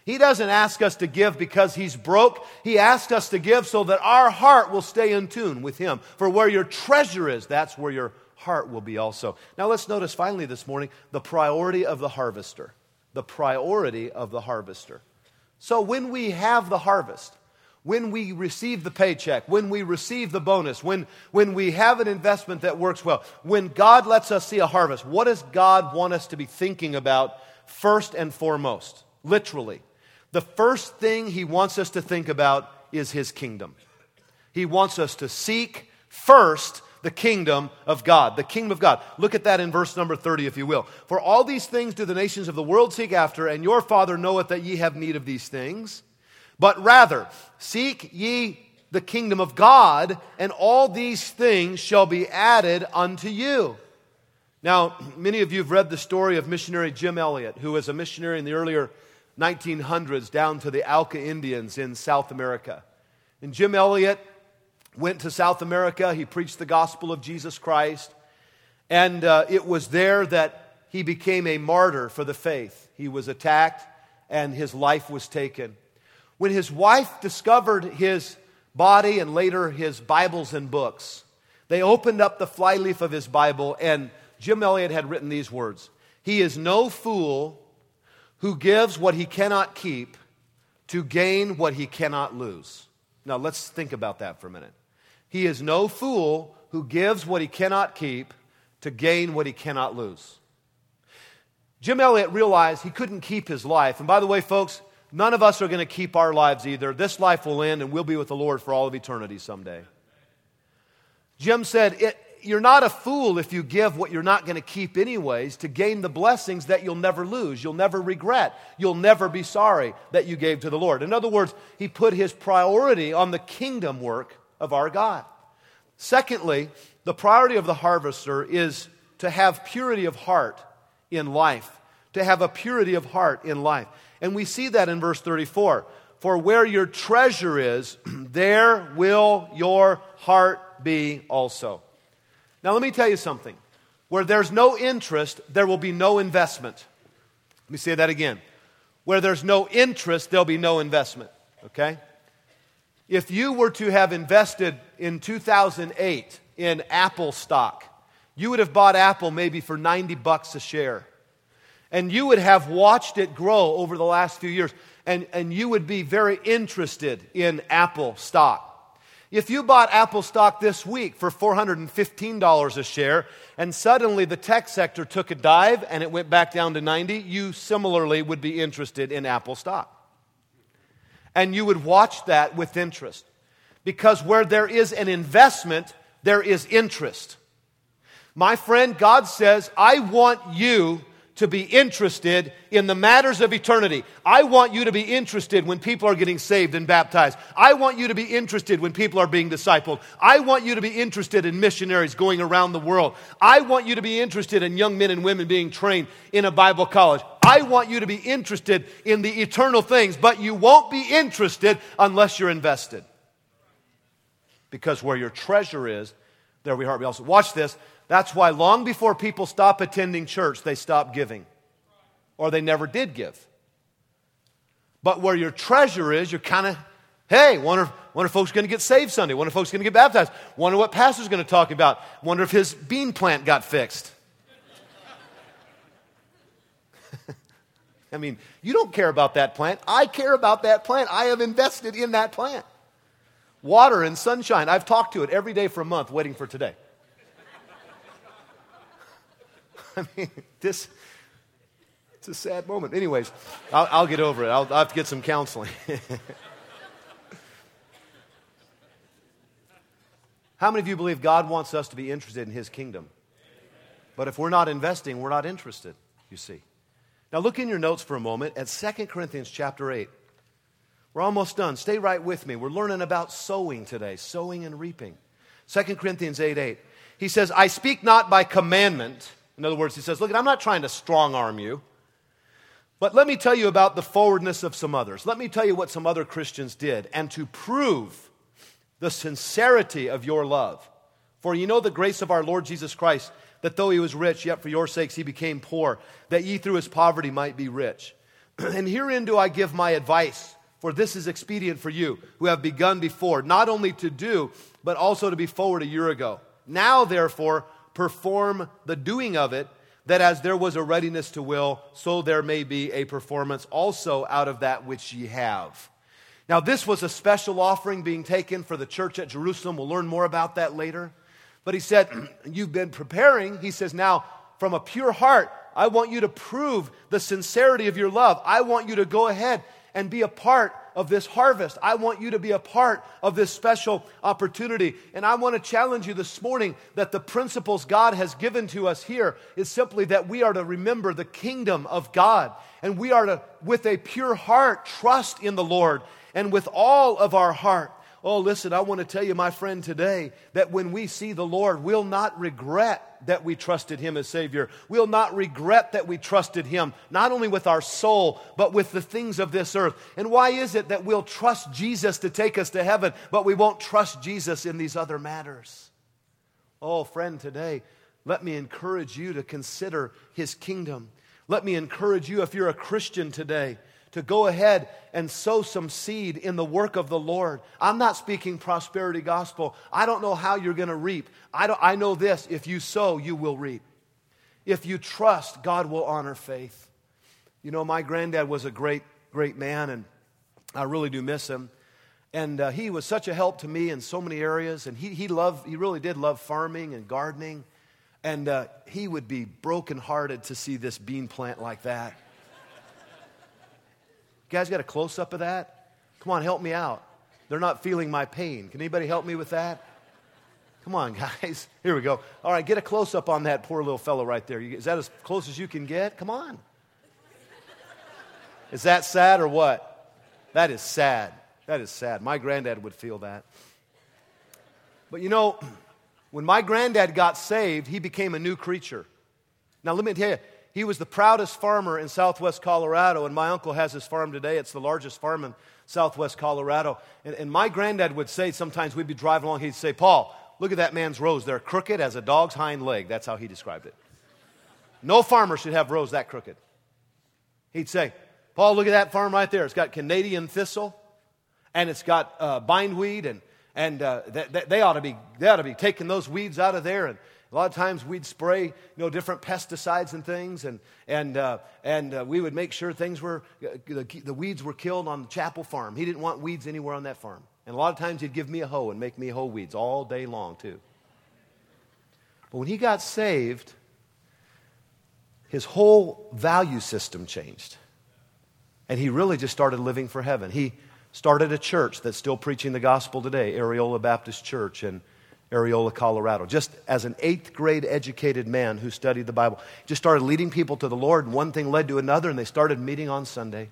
He doesn't ask us to give because He's broke. He asks us to give so that our heart will stay in tune with Him. For where your treasure is, that's where your heart will be also. Now let's notice finally this morning the priority of the harvester. The priority of the harvester. So when we have the harvest, when we receive the paycheck, when we receive the bonus, when, when we have an investment that works well, when God lets us see a harvest, what does God want us to be thinking about first and foremost? Literally. The first thing He wants us to think about is His kingdom. He wants us to seek first the kingdom of God. The kingdom of God. Look at that in verse number thirty, if you will. For all these things do the nations of the world seek after, and your Father knoweth that ye have need of these things. But rather, seek ye the kingdom of God, and all these things shall be added unto you. Now, many of you have read the story of missionary Jim Elliot, who was a missionary in the earlier nineteen hundreds down to the Auca Indians in South America. And Jim Elliot went to South America. He preached the gospel of Jesus Christ. And uh, it was there that he became a martyr for the faith. He was attacked and his life was taken. When his wife discovered his body and later his Bibles and books, they opened up the flyleaf of his Bible, and Jim Elliot had written these words: "He is no fool who gives what he cannot keep to gain what he cannot lose." Now let's think about that for a minute. He is no fool who gives what he cannot keep to gain what he cannot lose. Jim Elliot realized he couldn't keep his life. And by the way, folks, none of us are going to keep our lives either. This life will end and we'll be with the Lord for all of eternity someday. Jim said, it, you're not a fool if you give what you're not going to keep anyways to gain the blessings that you'll never lose. You'll never regret. You'll never be sorry that you gave to the Lord. In other words, he put his priority on the kingdom work of our God. Secondly, the priority of the harvester is to have purity of heart in life. To have a purity of heart in life. And we see that in verse thirty-four. For where your treasure is, there will your heart be also. Now let me tell you something. Where there's no interest, there will be no investment. Let me say that again. Where there's no interest, there'll be no investment. Okay? If you were to have invested in two thousand eight in Apple stock, you would have bought Apple maybe for ninety bucks a share. And you would have watched it grow over the last few years. And, and you would be very interested in Apple stock. If you bought Apple stock this week for four hundred fifteen dollars a share, and suddenly the tech sector took a dive and it went back down to ninety, you similarly would be interested in Apple stock. And you would watch that with interest. Because where there is an investment, there is interest. My friend, God says, I want you to be interested in the matters of eternity. I want you to be interested when people are getting saved and baptized. I want you to be interested when people are being discipled. I want you to be interested in missionaries going around the world. I want you to be interested in young men and women being trained in a Bible college. I want you to be interested in the eternal things, but you won't be interested unless you're invested. Because where your treasure is, there will your heart be also. Watch this. That's why long before people stop attending church, they stop giving. Or they never did give. But where your treasure is, you're kind of, hey, wonder, wonder if folks are going to get saved Sunday. Wonder if folks are going to get baptized. Wonder what pastor's going to talk about. Wonder if his bean plant got fixed. I mean, you don't care about that plant. I care about that plant. I have invested in that plant. Water and sunshine. I've talked to it every day for a month, waiting for today. I mean, this, it's a sad moment. Anyways, I'll, I'll get over it. I'll, I'll have to get some counseling. How many of you believe God wants us to be interested in His kingdom? But if we're not investing, we're not interested, you see. Now look in your notes for a moment at Second Corinthians chapter eight. We're almost done. Stay right with me. We're learning about sowing today, sowing and reaping. Second Corinthians eight eight. He says, I speak not by commandment. In other words, he says, look, I'm not trying to strong arm you. But let me tell you about the forwardness of some others. Let me tell you what some other Christians did. And to prove the sincerity of your love. For you know the grace of our Lord Jesus Christ, that though He was rich, yet for your sakes He became poor, that ye through His poverty might be rich. And herein do I give my advice, for this is expedient for you, who have begun before, not only to do, but also to be forward a year ago. Now, therefore, perform the doing of it, that as there was a readiness to will, so there may be a performance also out of that which ye have. Now, this was a special offering being taken for the church at Jerusalem. We'll learn more about that later. But he said, you've been preparing. He says, now, from a pure heart, I want you to prove the sincerity of your love. I want you to go ahead and be a part of this harvest. I want you to be a part of this special opportunity. And I want to challenge you this morning that the principles God has given to us here is simply that we are to remember the kingdom of God. And we are to, with a pure heart, trust in the Lord. And with all of our heart. Oh, listen, I want to tell you, my friend, today, that when we see the Lord, we'll not regret that we trusted Him as Savior. We'll not regret that we trusted Him, not only with our soul, but with the things of this earth. And why is it that we'll trust Jesus to take us to heaven, but we won't trust Jesus in these other matters? Oh, friend, today, let me encourage you to consider His kingdom. Let me encourage you, if you're a Christian today, to go ahead and sow some seed in the work of the Lord. I'm not speaking prosperity gospel. I don't know how you're going to reap. I, don't, I know this, if you sow, you will reap. If you trust, God will honor faith. You know, my granddad was a great, great man, and I really do miss him. And uh, he was such a help to me in so many areas, and he, he, loved, he really did love farming and gardening. And uh, he would be brokenhearted to see this bean plant like that. You guys got a close-up of that? Come on, help me out. They're not feeling my pain. Can anybody help me with that? Come on, guys. Here we go. All right, get a close-up on that poor little fellow right there. Is that as close as you can get? Come on. Is that sad or what? That is sad. That is sad. My granddad would feel that. But you know, when my granddad got saved, he became a new creature. Now, let me tell you, he was the proudest farmer in southwest Colorado, and my uncle has his farm today. It's the largest farm in southwest Colorado. And, and my granddad would say, sometimes we'd be driving along, he'd say, Paul, look at that man's rows. They're crooked as a dog's hind leg. That's how he described it. No farmer should have rows that crooked. He'd say, Paul, look at that farm right there. It's got Canadian thistle, and it's got uh, bindweed, and, and uh, they, they, ought to be, they ought to be taking those weeds out of there. And a lot of times we'd spray, you know, different pesticides and things, and and uh, and uh, we would make sure things were uh, the, the weeds were killed on the Chapel farm. He didn't want weeds anywhere on that farm, and a lot of times he'd give me a hoe and make me hoe weeds all day long too. But when he got saved, his whole value system changed, and he really just started living for heaven. He started a church that's still preaching the gospel today, Areola Baptist Church, and Areola, Colorado. Just as an eighth grade educated man who studied the Bible, just started leading people to the Lord, and one thing led to another, and they started meeting on Sunday.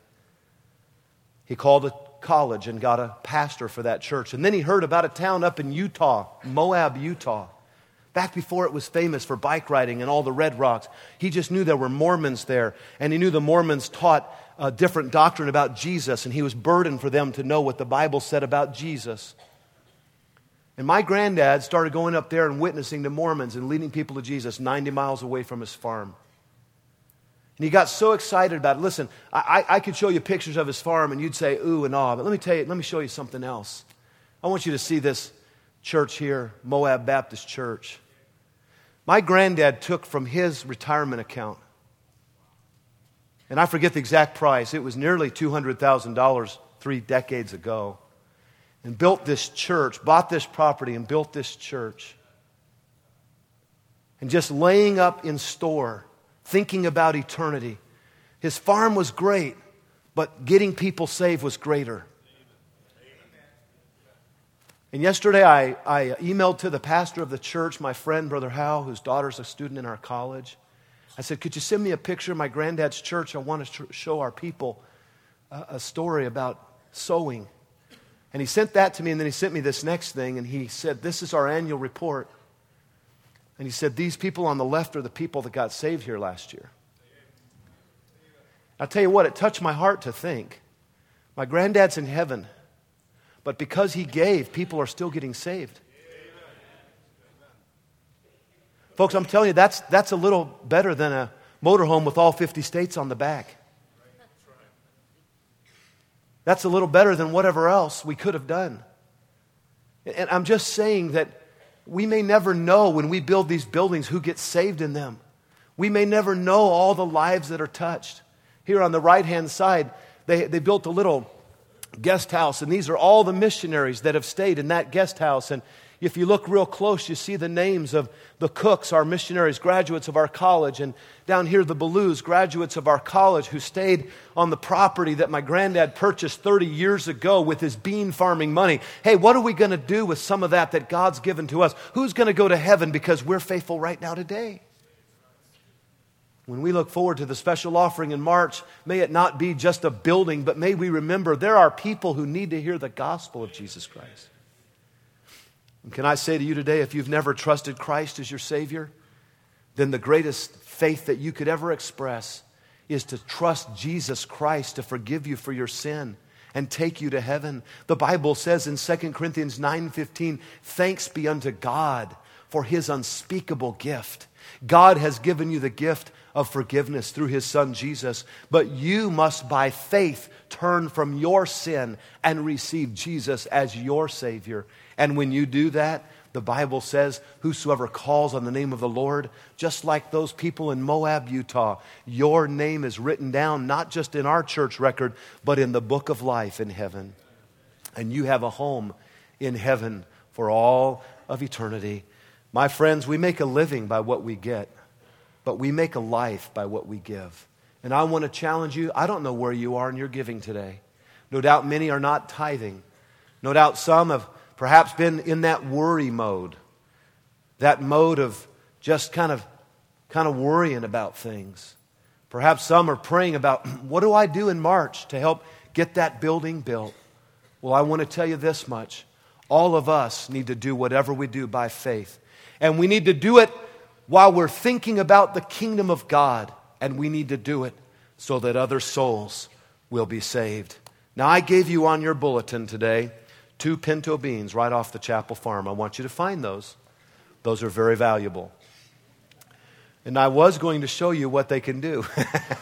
He called a college and got a pastor for that church. And then he heard about a town up in Utah, Moab, Utah. Back before it was famous for bike riding and all the red rocks, he just knew there were Mormons there, and he knew the Mormons taught a different doctrine about Jesus, and he was burdened for them to know what the Bible said about Jesus. And my granddad started going up there and witnessing to Mormons and leading people to Jesus ninety miles away from his farm. And he got so excited about it. Listen, I, I could show you pictures of his farm and you'd say, ooh and ah, but let me tell you, let me show you something else. I want you to see this church here, Moab Baptist Church. My granddad took from his retirement account, and I forget the exact price, it was nearly two hundred thousand dollars three decades ago, and built this church, bought this property and built this church. And just laying up in store, thinking about eternity. His farm was great, but getting people saved was greater. And yesterday I, I emailed to the pastor of the church, my friend, Brother Howe, whose daughter's a student in our college. I said, could you send me a picture of my granddad's church? I want to show our people a, a story about sowing. And he sent that to me, and then he sent me this next thing, and he said, this is our annual report. And he said, these people on the left are the people that got saved here last year. I'll tell you what, it touched my heart to think. My granddad's in heaven, but because he gave, people are still getting saved. Folks, I'm telling you, that's, that's a little better than a motorhome with all fifty states on the back. That's a little better than whatever else we could have done. And I'm just saying that we may never know when we build these buildings who gets saved in them. We may never know all the lives that are touched. Here on the right-hand side, they, they built a little guest house, and these are all the missionaries that have stayed in that guest house. And if you look real close, you see the names of the Cooks, our missionaries, graduates of our college. And down here, the Balloos, graduates of our college who stayed on the property that my granddad purchased thirty years ago with his bean farming money. Hey, what are we going to do with some of that that God's given to us? Who's going to go to heaven because we're faithful right now today? When we look forward to the special offering in March, may it not be just a building, but may we remember there are people who need to hear the gospel of Jesus Christ. And can I say to you today, if you've never trusted Christ as your Savior, then the greatest faith that you could ever express is to trust Jesus Christ to forgive you for your sin and take you to heaven. The Bible says in Second Corinthians nine fifteen, thanks be unto God for His unspeakable gift. God has given you the gift of forgiveness through His Son Jesus, but you must by faith turn from your sin and receive Jesus as your Savior. And when you do that, the Bible says, whosoever calls on the name of the Lord, just like those people in Moab, Utah, your name is written down, not just in our church record, but in the book of life in heaven. And you have a home in heaven for all of eternity. My friends, we make a living by what we get, but we make a life by what we give. And I want to challenge you. I don't know where you are in your giving today. No doubt many are not tithing. No doubt some have perhaps been in that worry mode, that mode of just kind of, kind of worrying about things. Perhaps some are praying about, what do I do in March to help get that building built? Well, I want to tell you this much. All of us need to do whatever we do by faith. And we need to do it while we're thinking about the kingdom of God. And we need to do it so that other souls will be saved. Now, I gave you on your bulletin today two pinto beans right off the chapel farm. I want you to find those. Those are very valuable. And I was going to show you what they can do.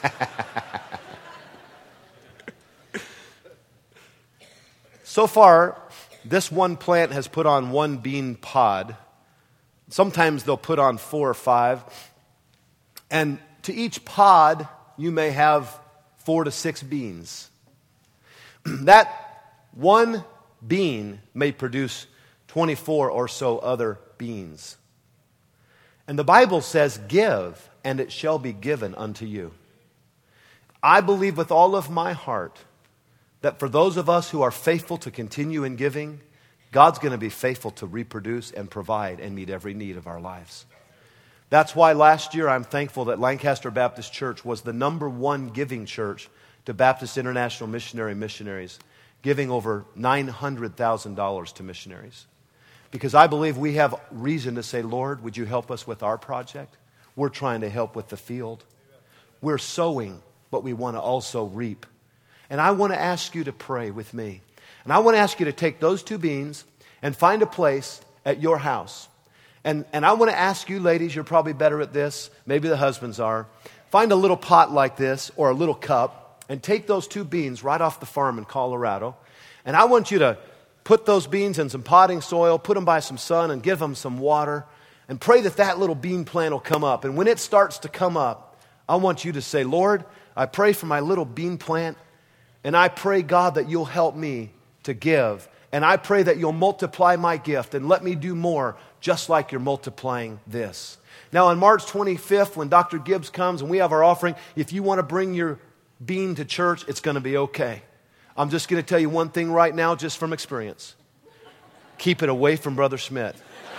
So far, this one plant has put on one bean pod. Sometimes they'll put on four or five. And to each pod, you may have four to six beans. That one bean may produce twenty-four or so other beans. And the Bible says, give, and it shall be given unto you. I believe with all of my heart that for those of us who are faithful to continue in giving, God's going to be faithful to reproduce and provide and meet every need of our lives. That's why last year I'm thankful that Lancaster Baptist Church was the number one giving church to Baptist International Missionary Missionaries, giving over nine hundred thousand dollars to missionaries. Because I believe we have reason to say, Lord, would you help us with our project? We're trying to help with the field. We're sowing, but we want to also reap. And I want to ask you to pray with me. And I want to ask you to take those two beans and find a place at your house. And, and I want to ask you, ladies, you're probably better at this. Maybe the husbands are. Find a little pot like this or a little cup and take those two beans right off the farm in Colorado. And I want you to put those beans in some potting soil, put them by some sun and give them some water. And pray that that little bean plant will come up. And when it starts to come up, I want you to say, Lord, I pray for my little bean plant. And I pray, God, that you'll help me to give. And I pray that you'll multiply my gift and let me do more just like you're multiplying this. Now on March twenty-fifth, when Doctor Gibbs comes and we have our offering, if you want to bring your bean to church, it's going to be okay. I'm just going to tell you one thing right now, just from experience. Keep it away from Brother Schmidt.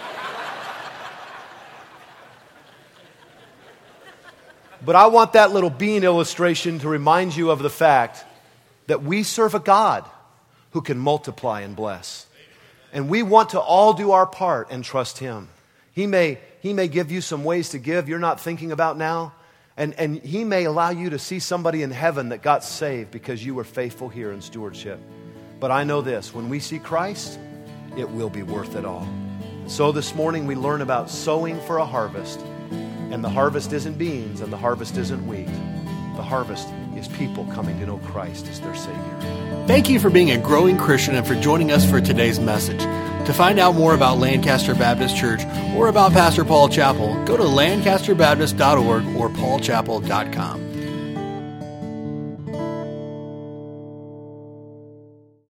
But I want that little bean illustration to remind you of the fact that we serve a God who can multiply and bless. And we want to all do our part and trust Him. He may, he may give you some ways to give you're not thinking about now. And, and He may allow you to see somebody in heaven that got saved because you were faithful here in stewardship. But I know this, when we see Christ, it will be worth it all. So this morning we learn about sowing for a harvest. And the harvest isn't beans and the harvest isn't wheat. The harvest is people coming to know Christ as their Savior. Thank you for being a growing Christian and for joining us for today's message. To find out more about Lancaster Baptist Church or about Pastor Paul Chappell, go to lancaster baptist dot org or paul chappell dot com.